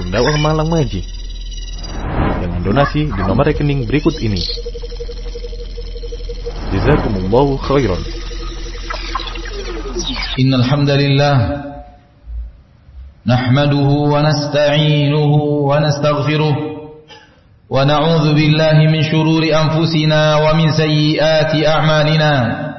dakwah Malang Maji dengan donasi di nomor rekening berikut ini. Jazakumullahu khairan. Innal hamdalillah nahmaduhu wa nasta'inuhu wa nastaghfiruh wa na'udzu billahi min shururi anfusina wa min sayyiati a'malina.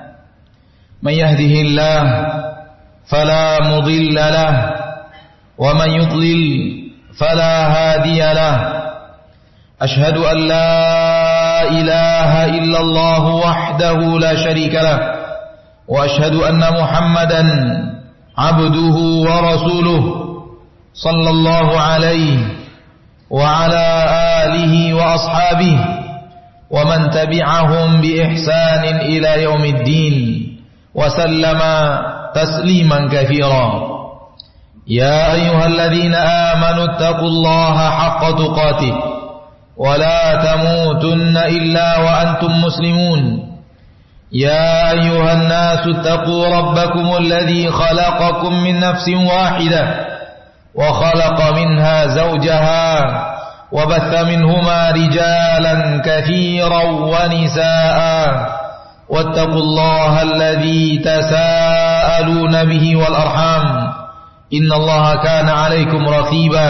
Man yahdihillahu fala mudilla lahu wa man yudlil fala hadiya lahu. Ashhadu an la ilaha illallah wahdahu la syarika lahu wa ashhadu anna Muhammadan abduhu wa rasuluh sallallahu alaihi wa ala alihi wa ashabihi wa man tabi'ahum bi ihsanin ila yaumiddin wa sallama tasliman katsira. Ya ayyuhalladzina amanu taqullaha haqqa tuqatih wa la tamutunna illa wa antum muslimun. يا أيها الناس اتقوا ربكم الذي خلقكم من نفس واحدة وخلق منها زوجها وبث منهما رجالا كثيرا ونساء واتقوا الله الذي تساءلون به والأرحام إن الله كان عليكم رقيبا.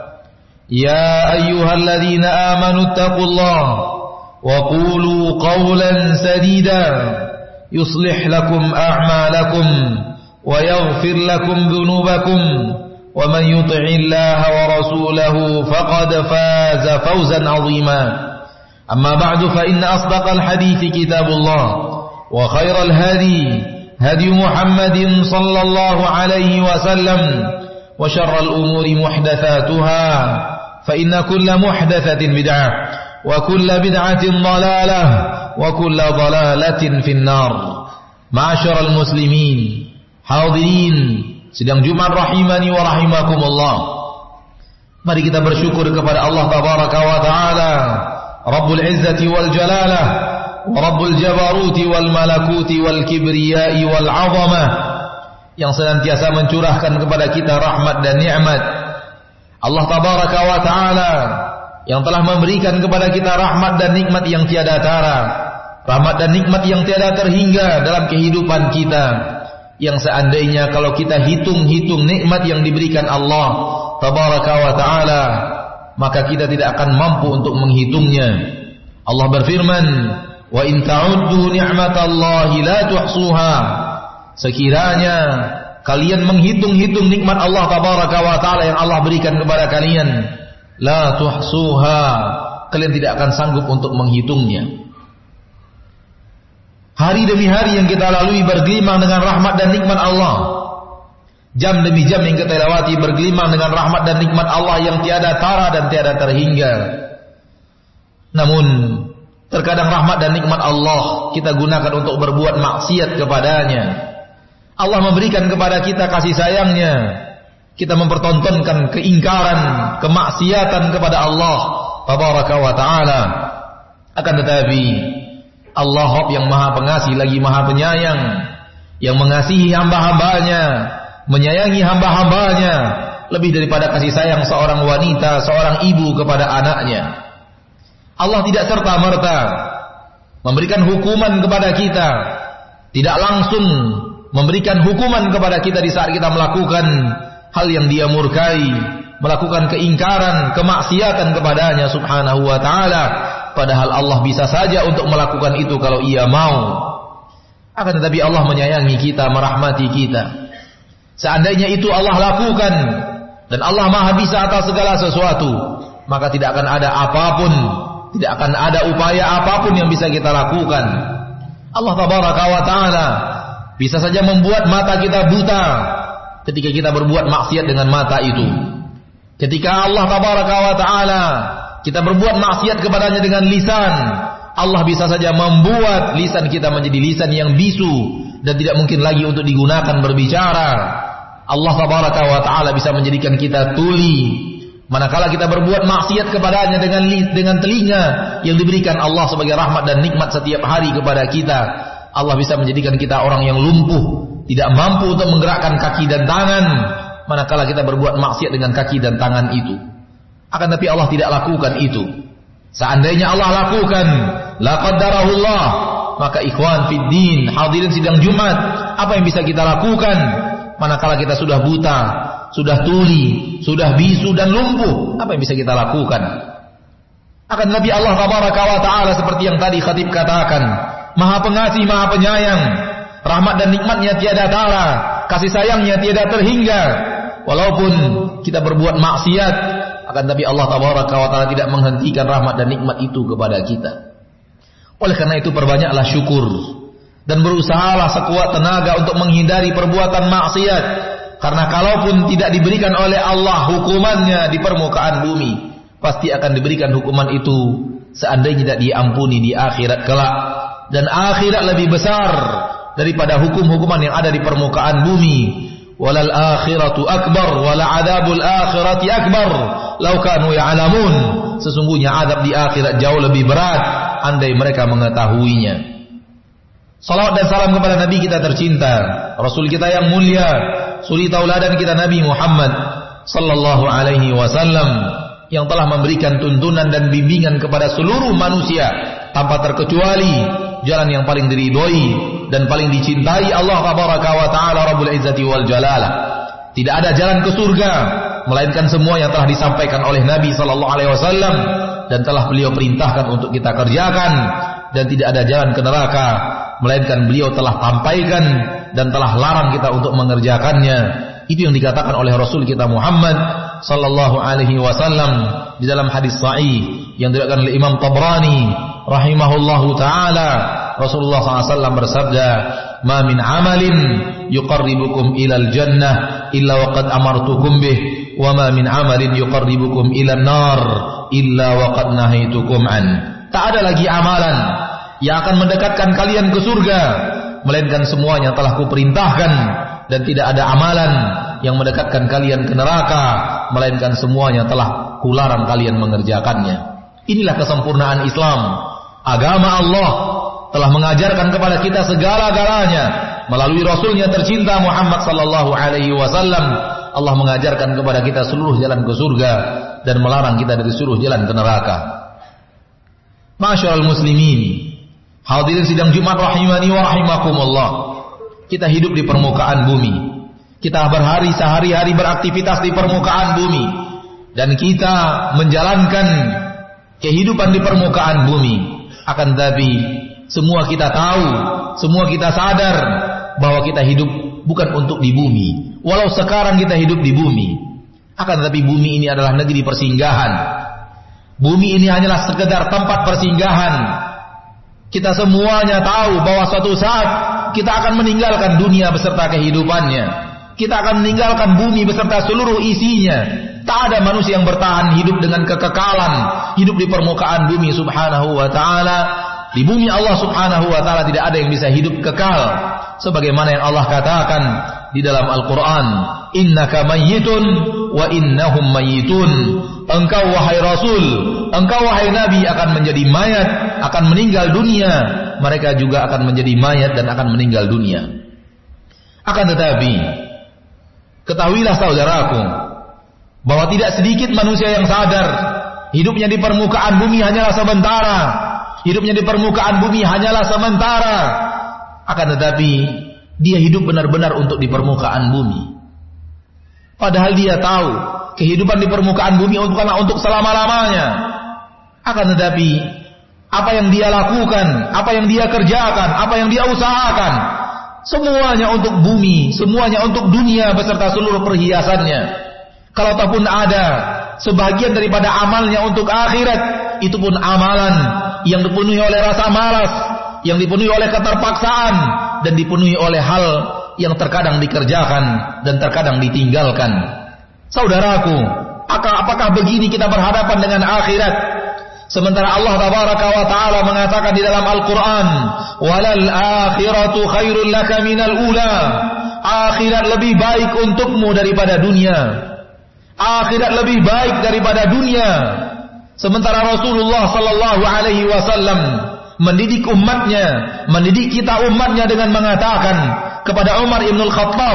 يا أيها الذين آمنوا اتقوا الله وقولوا قولا سديدا يصلح لكم أعمالكم ويغفر لكم ذنوبكم ومن يطع الله ورسوله فقد فاز فوزا عظيما. أما بعد فإن أصدق الحديث كتاب الله وخير الهدي هدي محمد صلى الله عليه وسلم وشر الأمور محدثاتها فإن كل محدثة بدعة وكل بدعة ضلالة وكل ضلالة في النار. Ma'asyiral muslimin, hadirin sidang Jumat rahimani wa rahimakumullah. Mari kita bersyukur kepada Allah tabaraka wa taala, Rabbul Izzati wal Jalalah wa Rabbul Jabaruti wal Malakuti wal Kibriyai wal 'Azamah, yang senantiasa mencurahkan kepada kita rahmat dan nikmat. Allah tabaraka wa taala yang telah memberikan kepada kita rahmat dan nikmat yang tiada tara, rahmat dan nikmat yang tiada terhingga dalam kehidupan kita, yang seandainya kalau kita hitung-hitung nikmat yang diberikan Allah tabaraka wa taala, maka kita tidak akan mampu untuk menghitungnya. Allah berfirman, wa in ta'uddu ni'matallahi la tuhsuha. Sekiranya kalian menghitung-hitung nikmat Allah tabaraka wa taala yang Allah berikan kepada kalian, la tuhsuha, kalian tidak akan sanggup untuk menghitungnya. Hari demi hari yang kita lalui bergelimang dengan rahmat dan nikmat Allah. Jam demi jam yang kita lewati bergelimang dengan rahmat dan nikmat Allah yang tiada tara dan tiada terhingga. Namun terkadang rahmat dan nikmat Allah kita gunakan untuk berbuat maksiat kepadanya. Allah memberikan kepada kita kasih sayangnya, kita mempertontonkan keingkaran, kemaksiatan kepada Allah tabaraka wa taala. Akan tetapi Allah yang maha pengasih lagi maha penyayang, yang mengasihi hamba-hambanya, menyayangi hamba-hambanya lebih daripada kasih sayang seorang wanita, seorang ibu kepada anaknya. Allah tidak serta-merta memberikan hukuman kepada kita, tidak langsung memberikan hukuman kepada kita di saat kita melakukan hal yang dia murkai, melakukan keingkaran, kemaksiatan kepadanya subhanahu wa ta'ala. Padahal Allah bisa saja untuk melakukan itu kalau ia mau. Akan tetapi Allah menyayangi kita, merahmati kita. Seandainya itu Allah lakukan, dan Allah maha bisa atas segala sesuatu, maka tidak akan ada apapun, tidak akan ada upaya apapun yang bisa kita lakukan. Allah tabaraka wa ta'ala bisa saja membuat mata kita buta ketika kita berbuat maksiat dengan mata itu. Ketika Allah tabaraka wa ta'ala kita berbuat maksiat kepadanya dengan lisan, Allah bisa saja membuat lisan kita menjadi lisan yang bisu dan tidak mungkin lagi untuk digunakan berbicara. Allah tabaraka wa ta'ala bisa menjadikan kita tuli manakala kita berbuat maksiat kepadanya dengan telinga yang diberikan Allah sebagai rahmat dan nikmat setiap hari kepada kita. Allah bisa menjadikan kita orang yang lumpuh, tidak mampu untuk menggerakkan kaki dan tangan manakala kita berbuat maksiat dengan kaki dan tangan itu. Akan tapi Allah tidak lakukan itu. Seandainya Allah lakukan, la qaddarahullah, maka ikhwan fid din, hadirin sidang Jumat, apa yang bisa kita lakukan manakala kita sudah buta, sudah tuli, sudah bisu dan lumpuh? Apa yang bisa kita lakukan? Akan Nabi Allah tabaraka wa taala seperti yang tadi khatib katakan, Maha Pengasih, Maha Penyayang, rahmat dan nikmatnya tiada tara, kasih sayangnya tiada terhingga. Walaupun kita berbuat maksiat, akan tapi Allah tabaraka wa taala tidak menghentikan rahmat dan nikmat itu kepada kita. Oleh karena itu perbanyaklah syukur dan berusahalah sekuat tenaga untuk menghindari perbuatan maksiat. Karena kalaupun tidak diberikan oleh Allah hukumannya di permukaan bumi, pasti akan diberikan hukuman itu seandainya tidak diampuni di akhirat kelak. Dan akhirat lebih besar daripada hukum-hukuman yang ada di permukaan bumi. Walal akhiratu akbar wala adabul akhirati akbar law kanu ya'lamun. Sesungguhnya azab di akhirat jauh lebih berat andai mereka mengetahuinya. Salawat dan salam kepada Nabi kita tercinta, Rasul kita yang mulia, suri tauladan kita Nabi Muhammad sallallahu alaihi wasallam, yang telah memberikan tuntunan dan bimbingan kepada seluruh manusia tanpa terkecuali jalan yang paling diridhoi dan paling dicintai Allah tabaraka wa taala Rabbul Izzati wal Jalalah. Tidak ada jalan ke surga melainkan semua yang telah disampaikan oleh Nabi sallallahu alaihi wasallam dan telah beliau perintahkan untuk kita kerjakan, dan tidak ada jalan ke neraka melainkan beliau telah sampaikan dan telah larang kita untuk mengerjakannya. Itu yang dikatakan oleh Rasul kita Muhammad sallallahu alaihi wasallam di dalam hadis sahih yang diriwayatkan oleh Imam Tabrani rahimahullahu taala. Rasulullah SAW bersabda, "Ma min amalin yuqarribukum ilal jannah illa waqad amartukum bih, wa ma min amalin yuqarribukum ilan nar illa waqad nahaitukum an." Tak ada lagi amalan yang akan mendekatkan kalian ke surga melainkan semuanya telah kuperintahkan, dan tidak ada amalan yang mendekatkan kalian ke neraka melainkan semuanya telah kularang kalian mengerjakannya. Inilah kesempurnaan Islam. Agama Allah telah mengajarkan kepada kita segala-galanya melalui Rasulnya tercinta Muhammad sallallahu alaihi wasallam. Allah mengajarkan kepada kita seluruh jalan ke surga dan melarang kita dari seluruh jalan ke neraka. Ma'asyiral muslimin, hadirin sidang Jumat rahimani wa rahimakumullah. Kita hidup di permukaan bumi. Kita sehari-hari beraktivitas di permukaan bumi, dan kita menjalankan kehidupan di permukaan bumi. Akan tetapi semua kita tahu, semua kita sadar bahwa kita hidup bukan untuk di bumi. Walau sekarang kita hidup di bumi, akan tetapi bumi ini adalah negeri persinggahan. Bumi ini hanyalah sekedar tempat persinggahan. Kita semuanya tahu bahwa suatu saat kita akan meninggalkan dunia beserta kehidupannya. Kita akan meninggalkan bumi beserta seluruh isinya. Tak ada manusia yang bertahan hidup dengan kekekalan, hidup di permukaan bumi subhanahu wa ta'ala. Di bumi Allah subhanahu wa ta'ala tidak ada yang bisa hidup kekal. Sebagaimana yang Allah katakan di dalam Al-Quran, innaka mayyitun wa innahum mayyitun. Engkau wahai Rasul, engkau wahai Nabi akan menjadi mayat, akan meninggal dunia. Mereka juga akan menjadi mayat dan akan meninggal dunia. Akan tetapi, ketahuilah saudaraku, bahwa tidak sedikit manusia yang sadar hidupnya di permukaan bumi hanyalah sementara. Hidupnya di permukaan bumi hanyalah sementara. Akan tetapi dia hidup benar-benar untuk di permukaan bumi. Padahal dia tahu kehidupan di permukaan bumi bukanlah untuk selama-lamanya. Akan tetapi apa yang dia lakukan, apa yang dia kerjakan, apa yang dia usahakan, semuanya untuk bumi, semuanya untuk dunia beserta seluruh perhiasannya. Kalau ataupun ada sebagian daripada amalnya untuk akhirat, itu pun amalan yang dipenuhi oleh rasa malas, yang dipenuhi oleh keterpaksaan, dan dipenuhi oleh hal yang terkadang dikerjakan dan terkadang ditinggalkan. Saudaraku, apakah begini kita berhadapan dengan akhirat? Sementara Allah tabaraka wa ta'ala mengatakan di dalam Al-Quran, walal akhiratu khairul laka minal ula. Akhirat lebih baik untukmu daripada dunia. Akhirat lebih baik daripada dunia. Sementara Rasulullah sallallahu alaihi wasallam mendidik umatnya, mendidik kita umatnya dengan mengatakan kepada Umar ibn al-Khattab,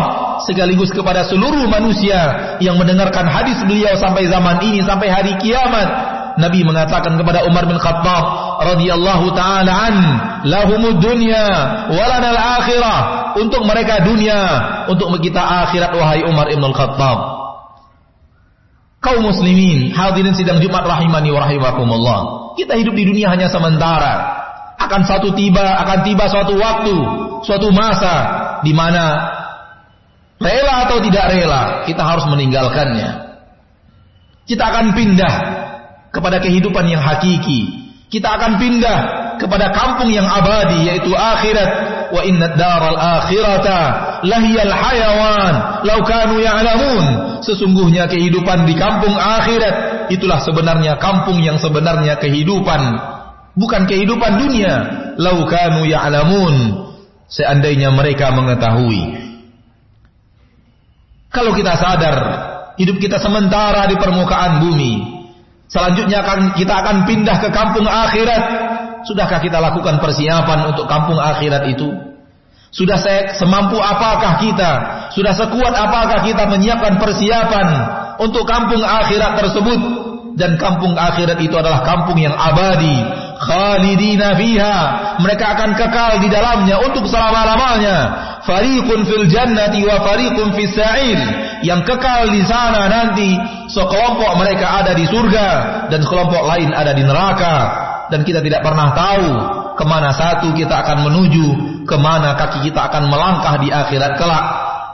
sekaligus kepada seluruh manusia yang mendengarkan hadis beliau sampai zaman ini, sampai hari kiamat. Nabi mengatakan kepada Umar bin Khattab radhiyallahu taala an, lahumud dunya wa lanal akhirah. Untuk mereka dunia, untuk kita akhirat, wahai Umar bin Khattab. Kaum muslimin, hadirin sidang Jumat rahimani wa rahimakumullah. Kita hidup di dunia hanya sementara. Akan tiba suatu waktu, suatu masa di mana rela atau tidak rela kita harus meninggalkannya. Kita akan pindah kepada kehidupan yang hakiki. Kita akan pindah kepada kampung yang abadi, yaitu akhirat. Wa inna daral akhirata lahiyal hayawan law kanu ya'lamun. Sesungguhnya kehidupan di kampung akhirat itulah sebenarnya kampung yang sebenarnya kehidupan, bukan kehidupan dunia. Law kanu ya'lamun, seandainya mereka mengetahui. Kalau kita sadar hidup kita sementara di permukaan bumi, selanjutnya kita akan pindah ke kampung akhirat. Sudahkah kita lakukan persiapan untuk kampung akhirat itu? Sudah semampu apakah kita? Sudah sekuat apakah kita menyiapkan persiapan untuk kampung akhirat tersebut? Dan kampung akhirat itu adalah kampung yang abadi, khalidina fiha. Mereka akan kekal di dalamnya untuk selama-lamanya. Fariqun fil jannati wa fariqun fis sa'ir. Yang kekal di sana nanti sekelompok mereka ada di surga dan sekelompok lain ada di neraka. Dan kita tidak pernah tahu kemana satu kita akan menuju, kemana kaki kita akan melangkah di akhirat kelak.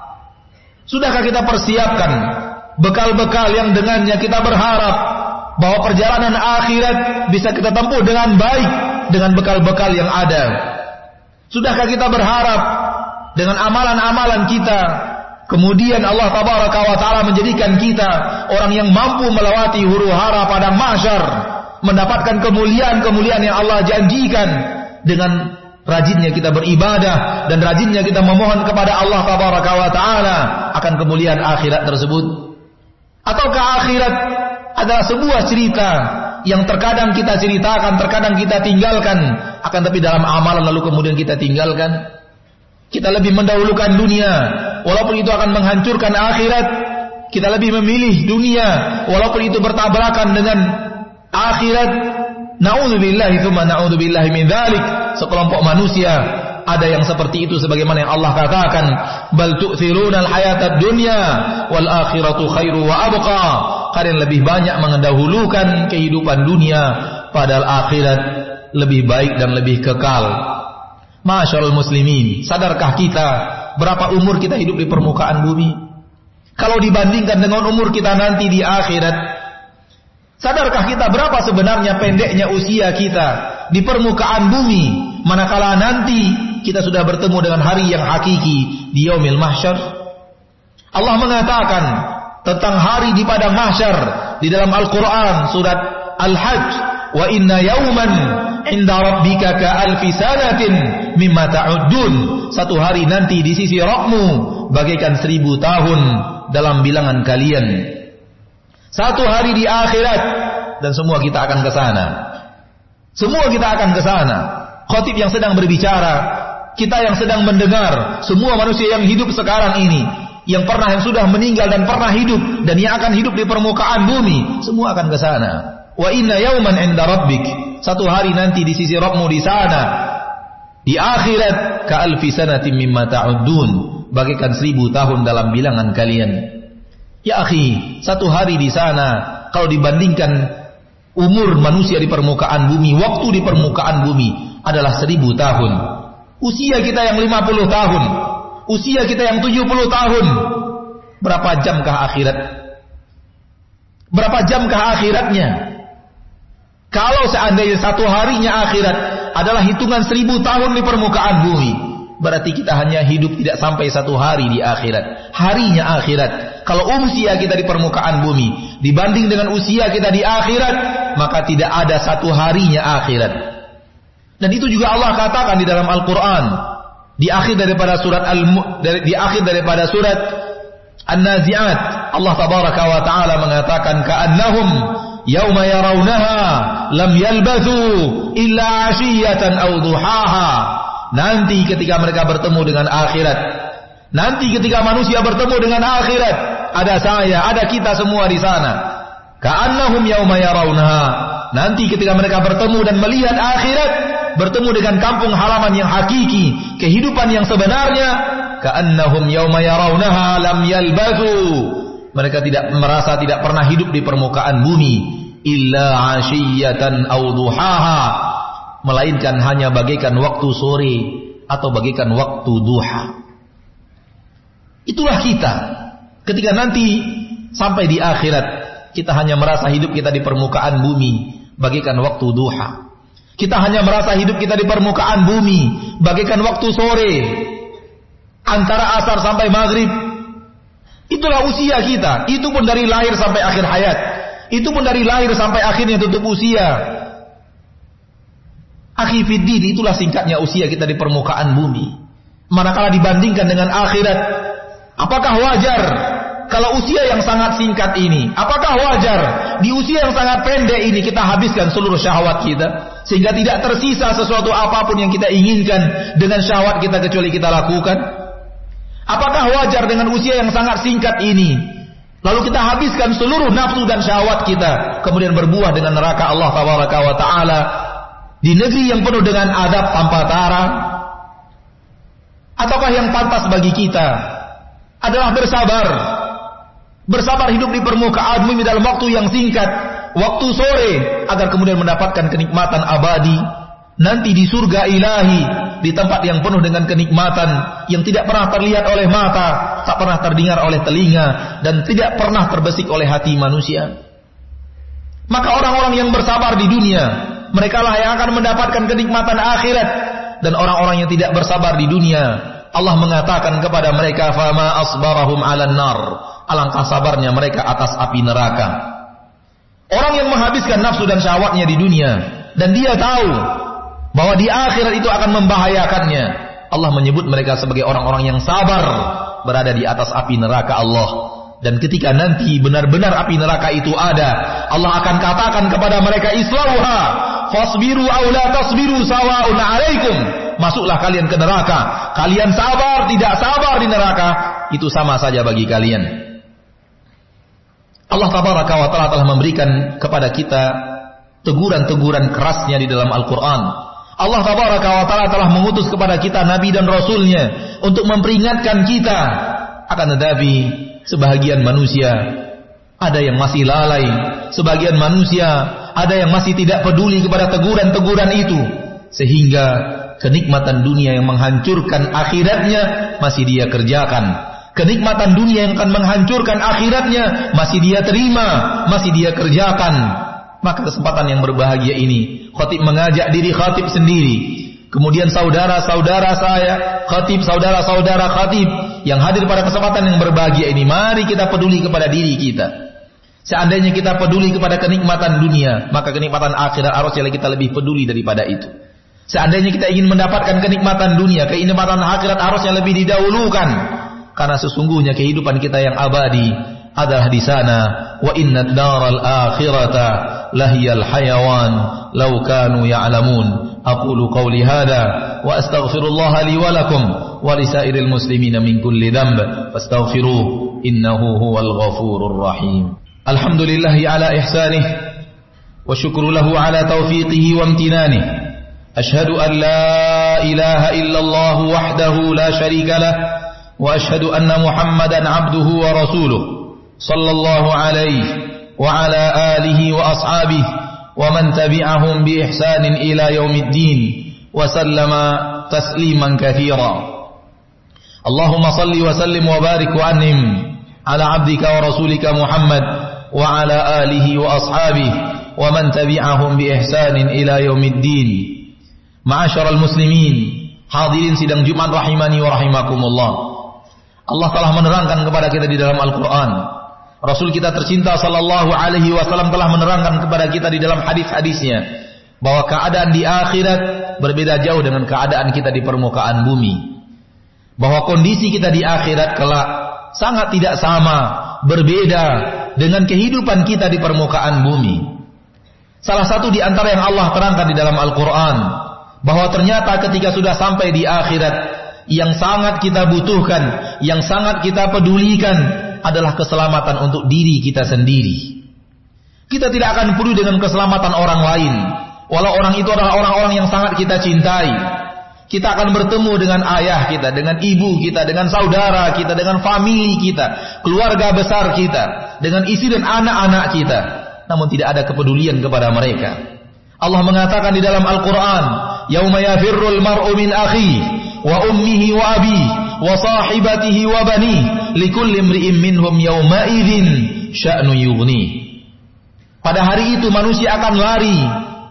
Sudahkah kita persiapkan bekal-bekal yang dengannya kita berharap bahwa perjalanan akhirat bisa kita tempuh dengan baik dengan bekal-bekal yang ada? Sudahkah kita berharap dengan amalan-amalan kita kemudian Allah tabaraka wa taala menjadikan kita orang yang mampu melewati huru-hara padang mahsyar, mendapatkan kemuliaan-kemuliaan yang Allah janjikan dengan rajinnya kita beribadah dan rajinnya kita memohon kepada Allah tabaraka wa taala akan kemuliaan akhirat tersebut? Ataukah akhirat adalah sebuah cerita yang terkadang kita ceritakan, terkadang kita tinggalkan, akan tapi dalam amalan lalu kemudian kita tinggalkan? Kita lebih mendahulukan dunia walaupun itu akan menghancurkan akhirat. Kita lebih memilih dunia walaupun itu bertabrakan dengan akhirat. Na'udzubillahi tsumma na'udzubillahi min dzalik. Sekelompok manusia ada yang seperti itu sebagaimana yang Allah katakan, bal tu'thirunal hayatad dunya wal akhiratu khairu wa abqa. Kalian lebih banyak mendahulukan kehidupan dunia padahal akhirat lebih baik dan lebih kekal. Masyaallah muslimin, sadarkah kita berapa umur kita hidup di permukaan bumi? Kalau dibandingkan dengan umur kita nanti di akhirat, sadarkah kita berapa sebenarnya pendeknya usia kita di permukaan bumi, manakala nanti kita sudah bertemu dengan hari yang hakiki di yaumil mahsyar? Allah mengatakan tentang hari di padang mahsyar di dalam Al-Quran surat Al-Hajj, wa inna yawman inda rabbika ka alfi sanatin mimma ta'uddun. Satu hari nanti di sisi Rabbmu bagaikan 1000 tahun dalam bilangan kalian. Satu hari di akhirat dan semua kita akan ke sana. Semua kita akan ke sana. Khatib yang sedang berbicara, kita yang sedang mendengar, semua manusia yang hidup sekarang ini, yang sudah meninggal dan pernah hidup dan yang akan hidup di permukaan bumi, semua akan ke sana. Wa inna yawman 'inda rabbik, satu hari nanti di sisi Rabbmu di sana di akhirat ka alfi sanatin mimma ta'uddun, bagaikan 1000 tahun dalam bilangan kalian. Ya akhi, satu hari di sana kalau dibandingkan umur manusia di permukaan bumi, waktu di permukaan bumi adalah 1000 tahun. Usia kita yang 50 tahun, usia kita yang 70 tahun, berapa jamkah akhirat? Berapa jamkah akhiratnya? Kalau seandainya satu harinya akhirat adalah hitungan 1000 tahun di permukaan bumi, berarti kita hanya hidup tidak sampai satu hari di akhirat. Harinya akhirat. Kalau usia kita di permukaan bumi dibanding dengan usia kita di akhirat, maka tidak ada satu harinya akhirat. Dan itu juga Allah katakan di dalam Al-Quran di akhir daripada surat An-Nazi'at. Allah tabaraka wa ta'ala mengatakan ka'annahum yauma yarawnaha lam yalbathu illa 'ashiyatan aw duhaha. Nanti ketika mereka bertemu dengan akhirat, Nanti ketika manusia bertemu dengan akhirat, ada saya, ada kita semua di sana. Ka'annahum yauma yarawnaha. Nanti ketika mereka bertemu dan melihat akhirat, bertemu dengan kampung halaman yang hakiki, kehidupan yang sebenarnya, ka'annahum yauma yarawnaha lam yalbathu. Mereka merasa tidak pernah hidup di permukaan bumi, illa 'ashiyatan aw duhaha, melainkan hanya bagaikan waktu sore atau bagaikan waktu duha. Itulah kita. Ketika nanti sampai di akhirat, kita hanya merasa hidup kita di permukaan bumi bagaikan waktu duha. Kita hanya merasa hidup kita di permukaan bumi bagaikan waktu sore, antara asar sampai maghrib. Itulah usia kita. Itu pun dari lahir sampai akhir hayat. Itu pun dari lahir sampai akhirnya tutup usia. Akhi fiddin, itulah singkatnya usia kita di permukaan bumi. Manakala dibandingkan dengan akhirat, apakah wajar kalau usia yang sangat singkat ini, apakah wajar di usia yang sangat pendek ini kita habiskan seluruh syahwat kita, sehingga tidak tersisa sesuatu apapun yang kita inginkan dengan syahwat kita kecuali kita lakukan? Apakah wajar dengan usia yang sangat singkat ini, lalu kita habiskan seluruh nafsu dan syahwat kita, kemudian berbuah dengan neraka Allah Tabaraka wa Ta'ala di negeri yang penuh dengan adab tanpa tara? Ataukah yang pantas bagi kita adalah bersabar hidup di permukaan bumi dalam waktu yang singkat, waktu sore, agar kemudian mendapatkan kenikmatan abadi nanti di surga ilahi, di tempat yang penuh dengan kenikmatan yang tidak pernah terlihat oleh mata, tak pernah terdengar oleh telinga, dan tidak pernah terbesik oleh hati manusia. Maka orang-orang yang bersabar di dunia, mereka lah yang akan mendapatkan kenikmatan akhirat. Dan orang-orang yang tidak bersabar di dunia, Allah mengatakan kepada mereka, fama asbarahum 'alan nar, alangkah sabarnya mereka atas api neraka. Orang yang menghabiskan nafsu dan syahwatnya di dunia, dan dia tahu bahwa di akhirat itu akan membahayakannya, Allah menyebut mereka sebagai orang-orang yang sabar berada di atas api neraka Allah. Dan ketika nanti benar-benar api neraka itu ada, Allah akan katakan kepada mereka, islauha fasbiru aw la tasbiru sawa'un 'alaikum. Masuklah kalian ke neraka. Kalian sabar, tidak sabar di neraka, itu sama saja bagi kalian. Allah Tabaraka wa Ta'ala telah memberikan kepada kita teguran-teguran kerasnya di dalam Al-Quran. Allah Tabaraka wa Ta'ala telah mengutus kepada kita Nabi dan Rasulnya untuk memperingatkan kita. Akan tetapi sebahagian manusia ada yang masih lalai, sebagian manusia ada yang masih tidak peduli kepada teguran-teguran itu, sehingga kenikmatan dunia yang menghancurkan akhiratnya masih dia kerjakan. Kenikmatan dunia yang akan menghancurkan akhiratnya masih dia terima, masih dia kerjakan. Maka kesempatan yang berbahagia ini, khatib mengajak diri khatib sendiri, kemudian saudara-saudara saya khatib, saudara-saudara khatib yang hadir pada kesempatan yang berbahagia ini, mari kita peduli kepada diri kita. Seandainya kita peduli kepada kenikmatan dunia, maka kenikmatan akhirat harusnya kita lebih peduli daripada itu. Seandainya kita ingin mendapatkan kenikmatan dunia, kenikmatan akhirat harusnya lebih didahulukan, karena sesungguhnya kehidupan kita yang abadi adalah di sana. Wa inna daral akhirata lahiyal hayawan law kanu ya'lamun. Aqulu qawli hadha wa astaghfirullah li wa lakum wa lisairil muslimina min kulli dhanb fastaghfiruhu innahu huwal ghafurur rahim. Alhamdulillahi ala ihsanih wa syukru lahu ala tawfiqihi wa imtinanihi. Ashhadu an la ilaha illallah wahdahu la syarika lah wa ashhadu anna Muhammadan abduhu wa rasuluh sallallahu alaihi wa ala alihi wa ashabihi wa man tabi'ahum bi ihsanin ila yaumiddin wa sallama tasliman katsira. Allahumma salli wa sallim wa barik wa an'im ala abdika wa rasulika Muhammad wa ala alihi wa ashabihi wa man tabi'ahum bi ihsanin ila yaumiddin. Ma'asyiral muslimin, hadirin sidang Jumat rahimani wa rahimakumullah. Allah telah menerangkan kepada kita di dalam Al-Quran. Rasul kita tercinta sallallahu alaihi wasallam telah menerangkan kepada kita di dalam hadis-hadisnya bahwa keadaan di akhirat berbeda jauh dengan keadaan kita di permukaan bumi. Bahwa kondisi kita di akhirat kelak sangat tidak sama, berbeda dengan kehidupan kita di permukaan bumi. Salah satu di antara yang Allah terangkan di dalam Al-Quran, bahwa ternyata ketika sudah sampai di akhirat, yang sangat kita butuhkan, yang sangat kita pedulikan adalah keselamatan untuk diri kita sendiri. Kita tidak akan peduli dengan keselamatan orang lain, walau orang itu adalah orang-orang yang sangat kita cintai. Kita akan bertemu dengan ayah kita, dengan ibu kita, dengan saudara kita, dengan famili kita, keluarga besar kita, dengan istri dan anak-anak kita. Namun tidak ada kepedulian kepada mereka. Allah mengatakan di dalam Al-Quran, "Yauma yafirrul mar'u min akhihi wa ummihi wa abihi wa sahibatihi wa banihi likulli imri'in minhum yawma idzin sya'nu yughni." Pada hari itu manusia akan lari.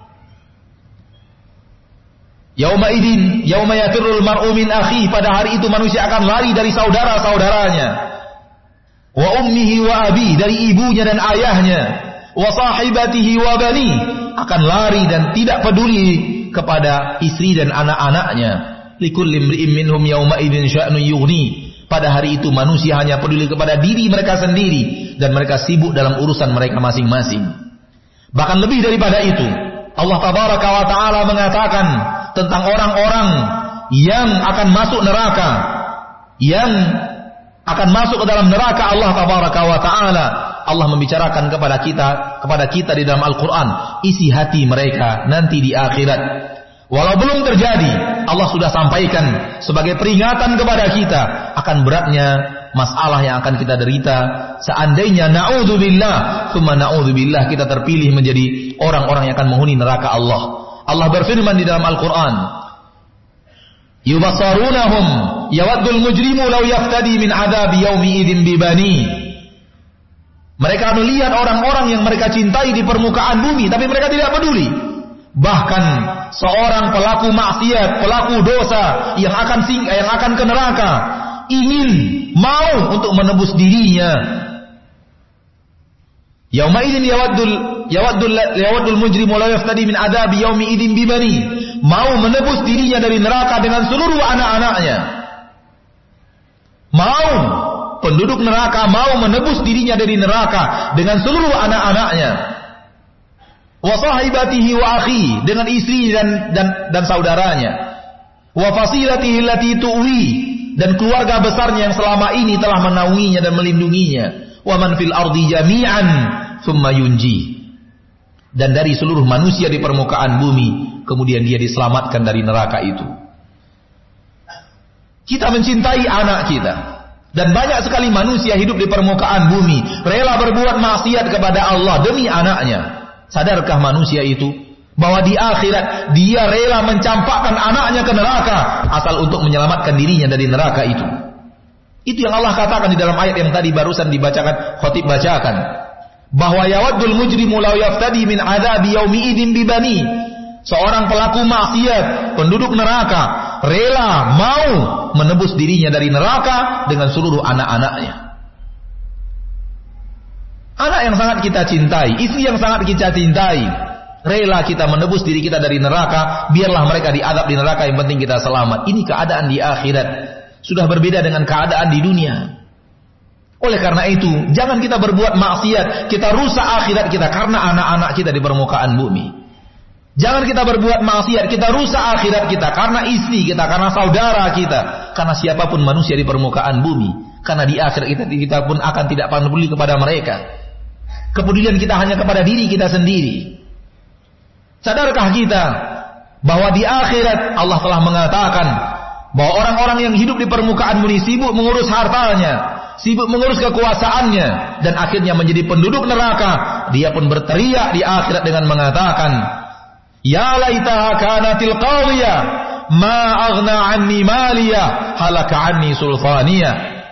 Yauma idzin, yauma yafirrul mar'u min akhihi, pada hari itu manusia akan lari dari saudara-saudaranya. Wa ummihi wa abihi, dari ibunya dan ayahnya. Wa sahibatihi wa bani, akan lari dan tidak peduli kepada istri dan anak-anaknya. Likulli imri'in minhum yawma idzin sya'nu yughni. Pada hari itu manusia hanya peduli kepada diri mereka sendiri dan mereka sibuk dalam urusan mereka masing-masing. Bahkan lebih daripada itu, Allah Tabaraka wa Ta'ala mengatakan tentang orang-orang yang akan masuk neraka, yang akan masuk ke dalam neraka Allah Tabaraka wa Ta'ala. Allah membicarakan kepada kita di dalam Al-Quran isi hati mereka nanti di akhirat. Walau belum terjadi, Allah sudah sampaikan sebagai peringatan kepada kita akan beratnya masalah yang akan kita derita seandainya na'udzubillah thumma na'udzubillah kita terpilih menjadi orang-orang yang akan menghuni neraka Allah. Allah berfirman di dalam Al-Quran, "Yubassarunahum yawaddul mujrimu law yaftadi min adabi yaumi idzin bibani." Mereka melihat orang-orang yang mereka cintai di permukaan bumi, tapi mereka tidak peduli. Bahkan seorang pelaku maksiat, pelaku dosa yang akan ke neraka, ingin mau untuk menebus dirinya. Yauma idzin yawaddul mujrimu la yaftadi min adabi yaumi idzin bibani. Mau menebus dirinya dari neraka dengan seluruh anak-anaknya. Mau penduduk neraka mau menebus dirinya dari neraka dengan seluruh anak-anaknya. Wa sahibatihi wa akhi, dengan istri dan saudaranya. Wa fasilatihi allati tuwi, dan keluarga besarnya yang selama ini telah menaunginya dan melindunginya. Wa man fil ardi jami'an thumma yunji, dan dari seluruh manusia di permukaan bumi kemudian dia diselamatkan dari neraka itu. Kita mencintai anak kita. Dan banyak sekali manusia hidup di permukaan bumi rela berbuat maksiat kepada Allah demi anaknya. Sadarkah manusia itu bahwa di akhirat dia rela mencampakkan anaknya ke neraka asal untuk menyelamatkan dirinya dari neraka itu? Itu yang Allah katakan di dalam ayat yang tadi barusan dibacakan, khatib bacakan, bahwa yawaddul mujrimu law yaftadi min adabi yaumi idzin bibani. Seorang pelaku maksiat, penduduk neraka, rela mau menebus dirinya dari neraka dengan seluruh anak-anaknya. Anak yang sangat kita cintai, istri yang sangat kita cintai, rela kita menebus diri kita dari neraka, biarlah mereka diadab di neraka, yang penting kita selamat. Ini keadaan di akhirat, sudah berbeda dengan keadaan di dunia. Oleh karena itu, jangan kita berbuat maksiat, kita rusak akhirat kita karena anak-anak kita di permukaan bumi. Jangan kita berbuat maksiat, kita rusak akhirat kita karena istri kita, karena saudara kita, karena siapapun manusia di permukaan bumi. Karena di akhirat kita pun akan tidak peduli kepada mereka. Kepedulian kita hanya kepada diri kita sendiri. Sadarkah kita bahwa di akhirat Allah telah mengatakan bahwa orang-orang yang hidup di permukaan bumi sibuk mengurus hartanya, sibuk mengurus kekuasaannya, dan akhirnya menjadi penduduk neraka. Dia pun berteriak di akhirat dengan mengatakan, "Ya laitaha kanatil qadiyah ma aghna anni maliya halaka anni sulfaniya."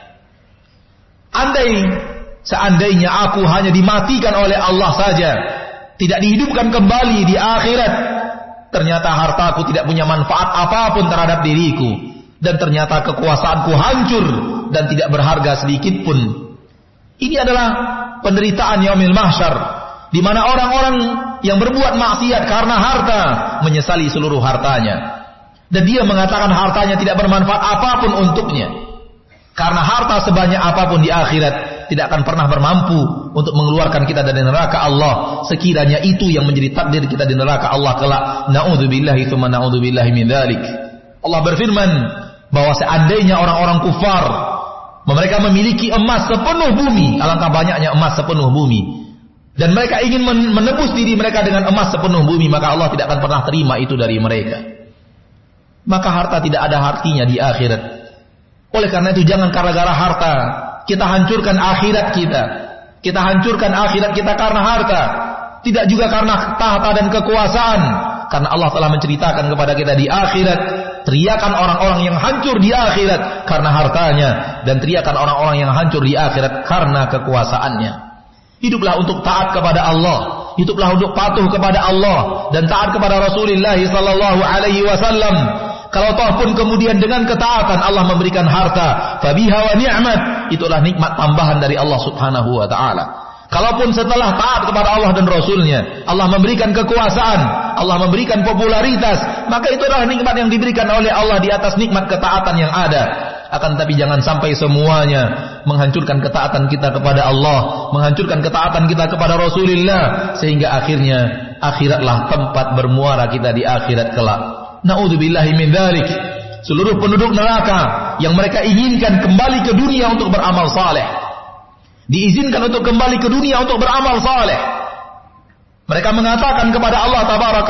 Seandainya aku hanya dimatikan oleh Allah saja, tidak dihidupkan kembali di akhirat, ternyata hartaku tidak punya manfaat apapun terhadap diriku, dan ternyata kekuasaanku hancur dan tidak berharga sedikit pun. Ini adalah penderitaan yaumil mahsyar, di mana orang-orang yang berbuat maksiat karena harta menyesali seluruh hartanya, dan dia mengatakan hartanya tidak bermanfaat apapun untuknya, karena harta sebanyak apapun di akhirat tidak akan pernah bermampu untuk mengeluarkan kita dari neraka Allah, sekiranya itu yang menjadi takdir kita di neraka Allah kelak. Na'udzubillahi tsumma na'udzubillahi min dzalik. Allah berfirman bahwa seandainya orang-orang kufar mereka memiliki emas sepenuh bumi, alangkah banyaknya emas sepenuh bumi, dan mereka ingin menebus diri mereka dengan emas sepenuh bumi, maka Allah tidak akan pernah terima itu dari mereka. Maka harta tidak ada artinya di akhirat. Oleh karena itu jangan gara-gara harta kita hancurkan akhirat kita. Kita hancurkan akhirat kita karena harta. Tidak juga karena tahta dan kekuasaan. Karena Allah telah menceritakan kepada kita di akhirat, teriakan orang-orang yang hancur di akhirat karena hartanya, dan teriakan orang-orang yang hancur di akhirat karena kekuasaannya. Hiduplah untuk taat kepada Allah, hiduplah untuk patuh kepada Allah dan taat kepada Rasulullah sallallahu alaihi wasallam. Kalau toh pun kemudian dengan ketaatan Allah memberikan harta, fabiha wa ni'mat, itulah nikmat tambahan dari Allah Subhanahu wa taala. Kalaupun setelah taat kepada Allah dan Rasulnya, Allah memberikan kekuasaan, Allah memberikan popularitas, maka itulah nikmat yang diberikan oleh Allah di atas nikmat ketaatan yang ada. Akan tapi jangan sampai semuanya menghancurkan ketaatan kita kepada Allah, menghancurkan ketaatan kita kepada Rasulullah, sehingga akhirnya akhiratlah tempat bermuara kita di akhirat kelak. Na'udzubillahi min dzalik. Seluruh penduduk neraka yang mereka inginkan kembali ke dunia untuk beramal saleh, diizinkan untuk kembali ke dunia untuk beramal saleh. Mereka mengatakan kepada Allah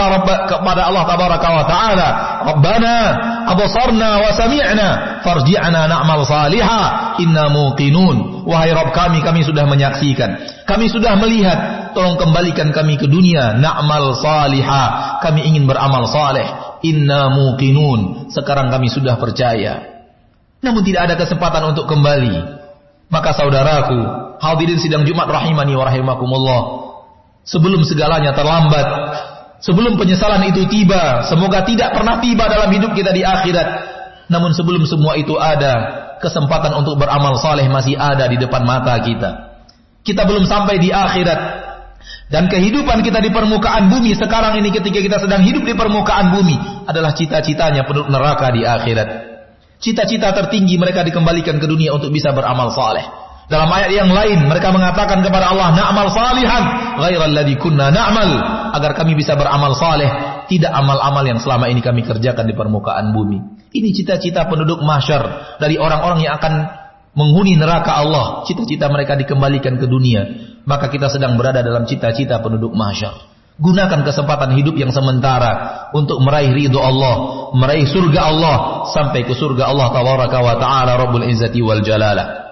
tabaraka wa taala, Rabbana absarna wa sami'na farji'na na'mal salihah inna muqinun. Wahai Rabb kami sudah menyaksikan, kami sudah melihat, tolong kembalikan kami ke dunia, na'mal salihah, kami ingin beramal saleh, inna muqinun, sekarang kami sudah percaya. Namun tidak ada kesempatan untuk kembali. Maka saudaraku, hadirin sidang Jumat rahimani wa rahimakumullah, sebelum segalanya terlambat, sebelum penyesalan itu tiba, semoga tidak pernah tiba dalam hidup kita di akhirat. Namun sebelum semua itu ada, kesempatan untuk beramal saleh masih ada di depan mata kita. Kita belum sampai di akhirat, dan kehidupan kita di permukaan bumi sekarang ini, ketika kita sedang hidup di permukaan bumi, adalah cita-citanya penduduk neraka di akhirat. Cita-cita tertinggi mereka dikembalikan ke dunia untuk bisa beramal saleh. Dalam ayat yang lain mereka mengatakan kepada Allah, na'mal salihan ghairal ladzi kunna na'mal, agar kami bisa beramal saleh, tidak amal-amal yang selama ini kami kerjakan di permukaan bumi. Ini cita-cita penduduk mahsyar, dari orang-orang yang akan menghuni neraka Allah. Cita-cita mereka dikembalikan ke dunia. Maka kita sedang berada dalam cita-cita penduduk mahsyar. Gunakan kesempatan hidup yang sementara untuk meraih ridho Allah, meraih surga Allah, sampai ke surga Allah tabaraka wa ta'ala Rabbul Izzati wal Jalalah.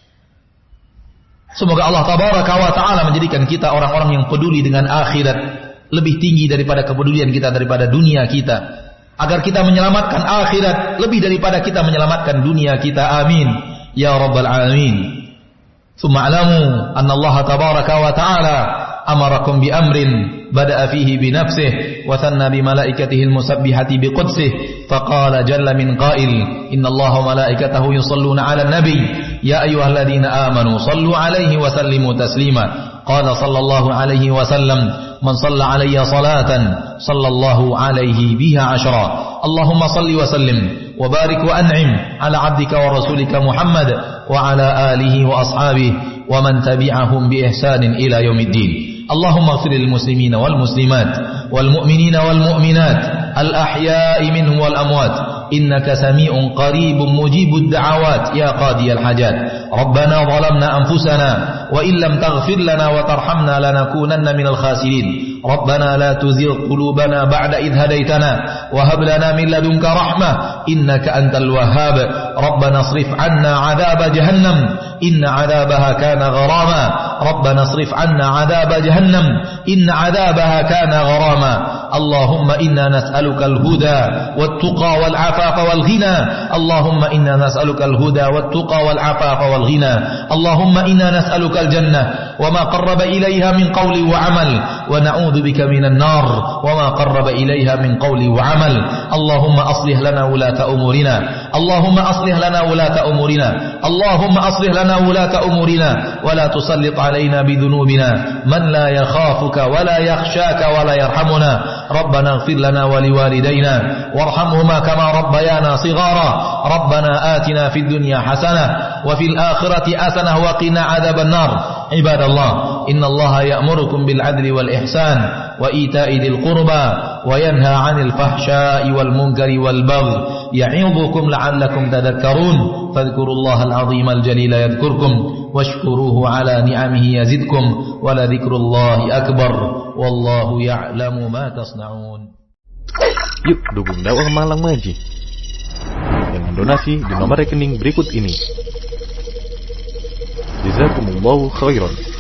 Semoga Allah tabaraka wa ta'ala menjadikan kita orang-orang yang peduli dengan akhirat, lebih tinggi daripada kepedulian kita daripada dunia kita, agar kita menyelamatkan akhirat lebih daripada kita menyelamatkan dunia kita. Amin ya rabbal alamin. Tsumma alamu anna Allah tabaraka wa ta'ala amarakum bi amrin bada'a fihi bi nafsihi wa thanna bi malaikatihi al-musabbihati bi qudsihi faqala jalla min qail innallaha wa malaikatahu yusalluna 'alan nabiy ya ayyuhalladzina amanu sallu 'alaihi wa sallimu taslima qala sallallahu 'alaihi wa sallam man shalla 'alayya salatan sallallahu 'alaihi biha 'ashra Allahumma salli wa sallim wa barik wa an'im 'ala 'abdika wa rasulika Muhammad wa 'ala alihi wa ashabihi wa man tabi'ahum bi ihsanin ila yaumiddin. اللهم اغفر للمسلمين والمسلمات والمؤمنين والمؤمنات الأحياء منهم والأموات إنك سميع قريب مجيب الدعوات يا قاضي الحاجات ربنا ظلمنا أنفسنا وإن لم تغفر لنا وترحمنا لنكونن من الخاسرين ربنا لا تزغ قلوبنا بعد إذ هديتنا وهب لنا من لدنك رحمة إنك أنت الوهاب ربنا اصرف عنا عذاب جهنم إن عذابها كان غراما ربنا اصرف عنا عذاب جهنم إن عذابها كان غراما اللهم إنا نسألك الهدى والتقى والعفاف والغنى اللهم إنا نسألك الهدى والتقى والعفاف والغنى اللهم إنا نسألك الجنة وما قرب إليها من قول وعمل ونعوذ بك من النار وما قرب إليها من قول وعمل اللهم أصلح لنا ولاة أمورنا اللهم أصلح لنا ولاة أمورنا اللهم أصلح لنا ولاة أمورنا ولا تسلط علينا بذنوبنا من لا يخافك ولا يخشاك ولا يرحمنا ربنا اغفر لنا ولوالدينا وارحمهما كما ربيانا صغارا ربنا آتنا في الدنيا حسنة وفي الآخرة حسنة وقنا عذاب النار عباد الله إن الله يأمركم بالعدل والإحسان وإيتاء ذي القربى وينهى عن الفحشاء والمنكر والبغي يعظكم لعلكم تذكرون فاذكروا الله العظيم الجليل يذكركم واشكروه على نعمه يزدكم ولذكر الله أكبر والله يعلم ما تصنعون. Yuk dukung dakwah Malang Maji dengan donasi di nomor rekening berikut ini. Jazakumullahu khairan.